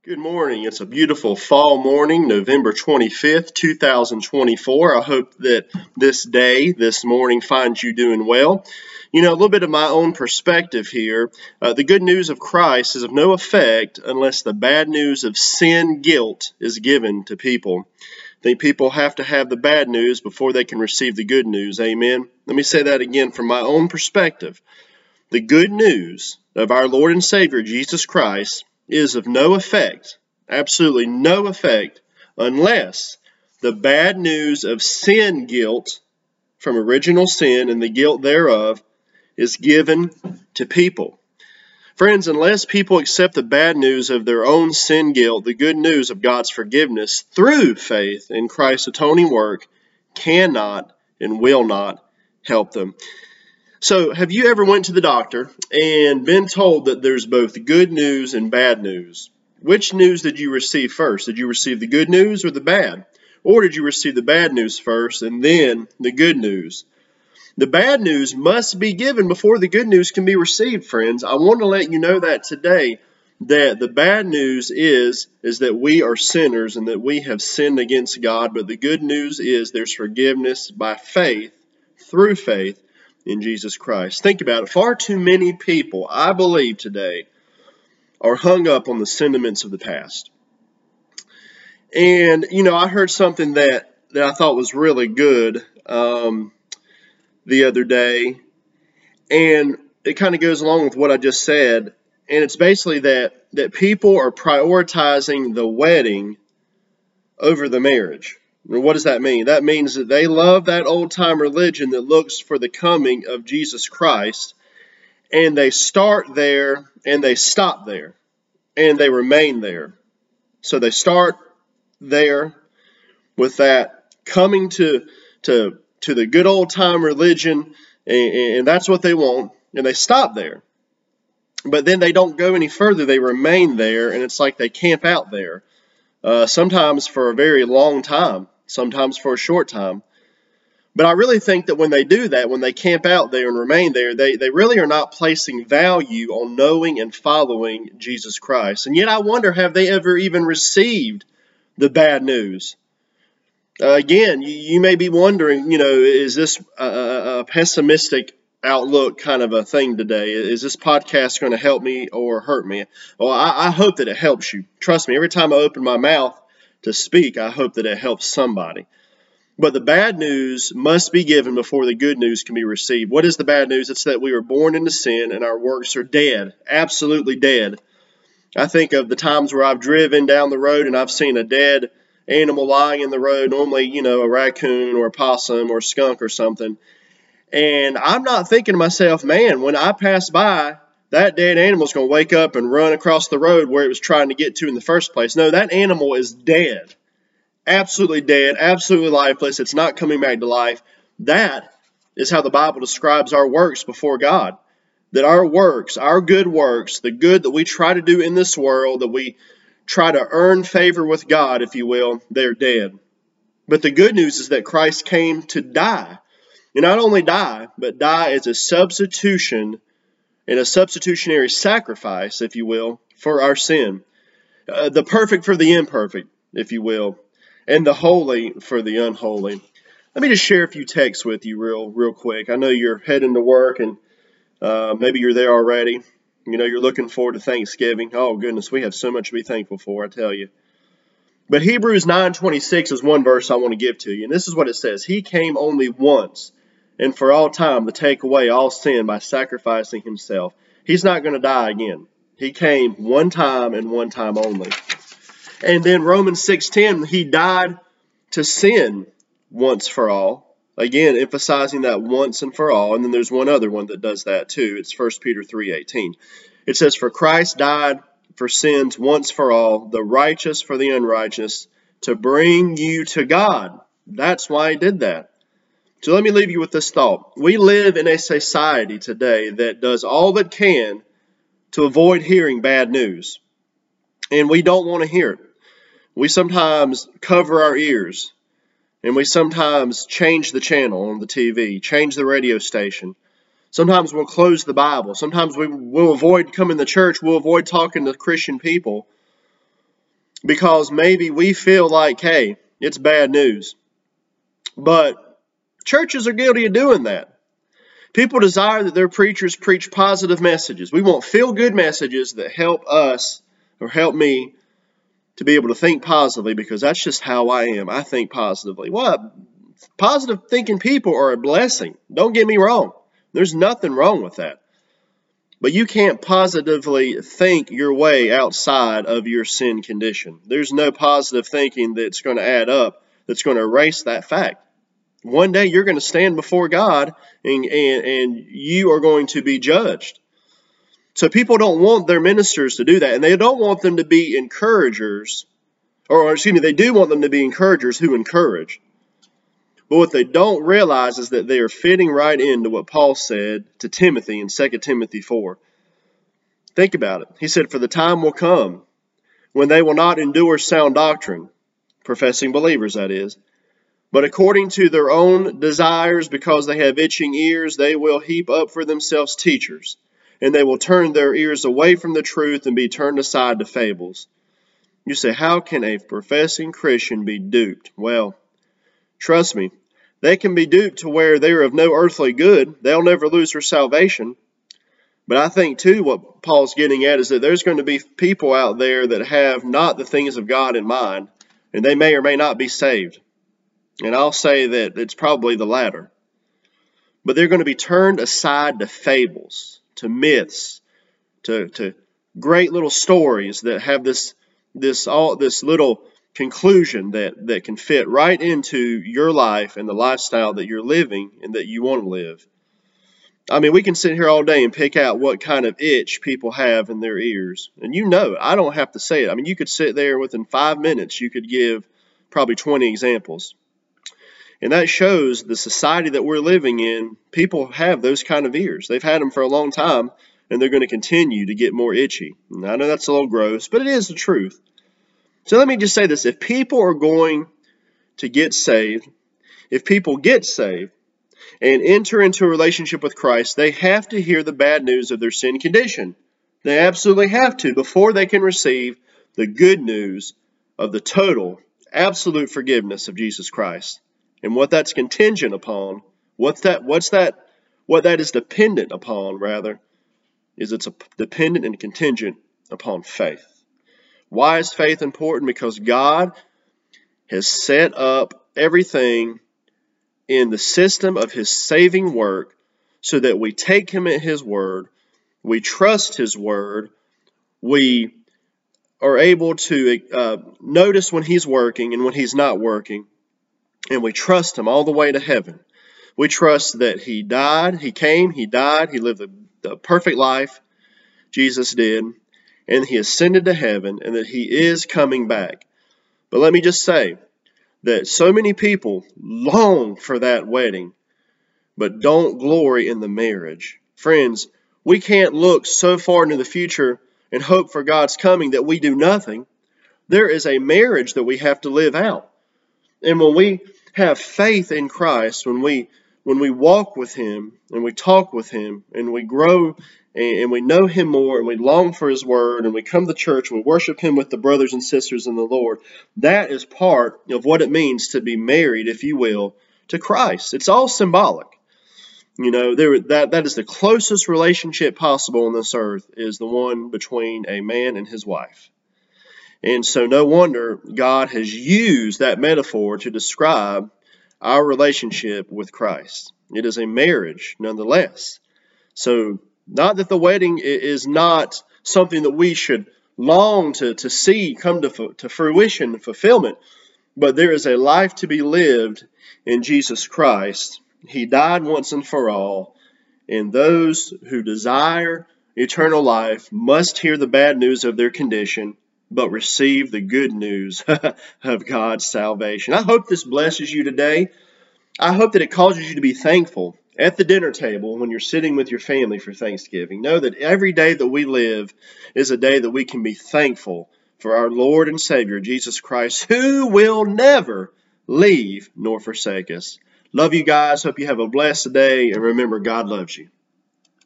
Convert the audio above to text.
Good morning. It's a beautiful fall morning, November 25th, 2024. I hope that this morning finds you doing well. A little bit of my own perspective here. The good news of Christ is of no effect unless the bad news of sin guilt is given to people. I think people have to have the bad news before they can receive the good news. Amen. Let me say that again from my own perspective. The good news of our Lord and Savior, Jesus Christ, is of no effect, absolutely no effect, unless the bad news of sin guilt from original sin and the guilt thereof is given to people. Friends, unless people accept the bad news of their own sin guilt, the good news of God's forgiveness through faith in Christ's atoning work cannot and will not help them. So, have you ever went to the doctor and been told that there's both good news and bad news? Which news did you receive first? Did you receive the good news or the bad? Or did you receive the bad news first and then the good news? The bad news must be given before the good news can be received, friends. I want to let you know that today, that the bad news is that we are sinners and that we have sinned against God, but the good news is there's forgiveness by faith, through faith, in Jesus Christ. Think about it. Far too many people, I believe today, are hung up on the sentiments of the past. And, I heard something that I thought was really good the other day. And it kind of goes along with what I just said. And it's basically that people are prioritizing the wedding over the marriage. What does that mean? That means that they love that old-time religion that looks for the coming of Jesus Christ, and they start there, and they stop there, and they remain there. So they start there with that coming to the good old-time religion, and that's what they want, and they stop there. But then they don't go any further. They remain there, and it's like they camp out there, sometimes for a very long time. Sometimes for a short time. But I really think that when they do that, when they camp out there and remain there, they really are not placing value on knowing and following Jesus Christ. And yet I wonder, have they ever even received the bad news? Again, you may be wondering, is this a pessimistic outlook kind of a thing today? Is this podcast going to help me or hurt me? Well, I hope that it helps you. Trust me, every time I open my mouth to speak, I hope that it helps somebody. But the bad news must be given before the good news can be received. What is the bad news? It's that we were born into sin and our works are dead, absolutely dead. I think of the times where I've driven down the road and I've seen a dead animal lying in the road, normally, a raccoon or a possum or a skunk or something. And I'm not thinking to myself, man, when I pass by, that dead animal is going to wake up and run across the road where it was trying to get to in the first place. No, that animal is dead. Absolutely dead, absolutely lifeless. It's not coming back to life. That is how the Bible describes our works before God. That our works, our good works, the good that we try to do in this world, that we try to earn favor with God, if you will, they're dead. But the good news is that Christ came to die. And not only die, but die as a substitution and a substitutionary sacrifice, if you will, for our sin. The perfect for the imperfect, if you will, and the holy for the unholy. Let me just share a few texts with you real quick. I know you're heading to work and maybe you're there already. You're looking forward to Thanksgiving. Oh, goodness, we have so much to be thankful for, I tell you. But Hebrews 9:26 is one verse I want to give to you. And this is what it says. He came only once and for all time to take away all sin by sacrificing himself. He's not going to die again. He came one time and one time only. And then Romans 6:10, he died to sin once for all. Again, emphasizing that once and for all. And then there's one other one that does that too. It's 1 Peter 3:18. It says, for Christ died for sins once for all, the righteous for the unrighteous, to bring you to God. That's why he did that. So let me leave you with this thought. We live in a society today that does all it can to avoid hearing bad news. And we don't want to hear it. We sometimes cover our ears. And we sometimes change the channel on the TV, change the radio station. Sometimes we'll close the Bible. Sometimes we'll avoid coming to church. We'll avoid talking to Christian people because maybe we feel like, hey, it's bad news. But churches are guilty of doing that. People desire that their preachers preach positive messages. We want feel-good messages that help us or help me to be able to think positively, because that's just how I am. I think positively. Well, positive thinking people are a blessing. Don't get me wrong. There's nothing wrong with that. But you can't positively think your way outside of your sin condition. There's no positive thinking that's going to add up, that's going to erase that fact. One day you're going to stand before God and you are going to be judged. So people don't want their ministers to do that, and they don't want them to be encouragers, they do want them to be encouragers who encourage. But what they don't realize is that they are fitting right into what Paul said to Timothy in 2 Timothy 4. Think about it. He said, "For the time will come when they will not endure sound doctrine," professing believers, that is, "but according to their own desires, because they have itching ears, they will heap up for themselves teachers, and they will turn their ears away from the truth and be turned aside to fables." You say, how can a professing Christian be duped? Well, trust me, they can be duped to where they are of no earthly good. They'll never lose their salvation. But I think, too, what Paul's getting at is that there's going to be people out there that have not the things of God in mind, and they may or may not be saved. And I'll say that it's probably the latter. But they're going to be turned aside to fables, to myths, to great little stories that have this little conclusion that can fit right into your life and the lifestyle that you're living and that you want to live. I mean, we can sit here all day and pick out what kind of itch people have in their ears. And you know, I don't have to say it. I mean, you could sit there within 5 minutes, you could give probably 20 examples. And that shows the society that we're living in. People have those kind of ears. They've had them for a long time, and they're going to continue to get more itchy. And I know that's a little gross, but it is the truth. So let me just say this. If people are going to get saved, if people get saved and enter into a relationship with Christ, they have to hear the bad news of their sin condition. They absolutely have to before they can receive the good news of the total, absolute forgiveness of Jesus Christ. And what that's contingent upon, what that is dependent upon, rather, is it's dependent and contingent upon faith. Why is faith important? Because God has set up everything in the system of His saving work so that we take Him at His word, we trust His word, we are able to notice when He's working and when He's not working, and we trust Him all the way to heaven. We trust that He died, He came, He died, He lived the perfect life, Jesus did, and He ascended to heaven, and that He is coming back. But let me just say that so many people long for that wedding, but don't glory in the marriage. Friends, we can't look so far into the future and hope for God's coming that we do nothing. There is a marriage that we have to live out. And when we have faith in Christ, when we walk with Him and we talk with Him and we grow and we know Him more and we long for His word and we come to church and we worship Him with the brothers and sisters in the Lord, that is part of what it means to be married, if you will, to Christ. It's all symbolic. You know, that is the closest relationship possible on this earth, is the one between a man and his wife. And so no wonder God has used that metaphor to describe our relationship with Christ. It is a marriage nonetheless. So not that the wedding is not something that we should long to see come to fruition and fulfillment, but there is a life to be lived in Jesus Christ. He died once and for all, and those who desire eternal life must hear the bad news of their condition, but receive the good news of God's salvation. I hope this blesses you today. I hope that it causes you to be thankful at the dinner table when you're sitting with your family for Thanksgiving. Know that every day that we live is a day that we can be thankful for our Lord and Savior, Jesus Christ, who will never leave nor forsake us. Love you guys. Hope you have a blessed day. And remember, God loves you.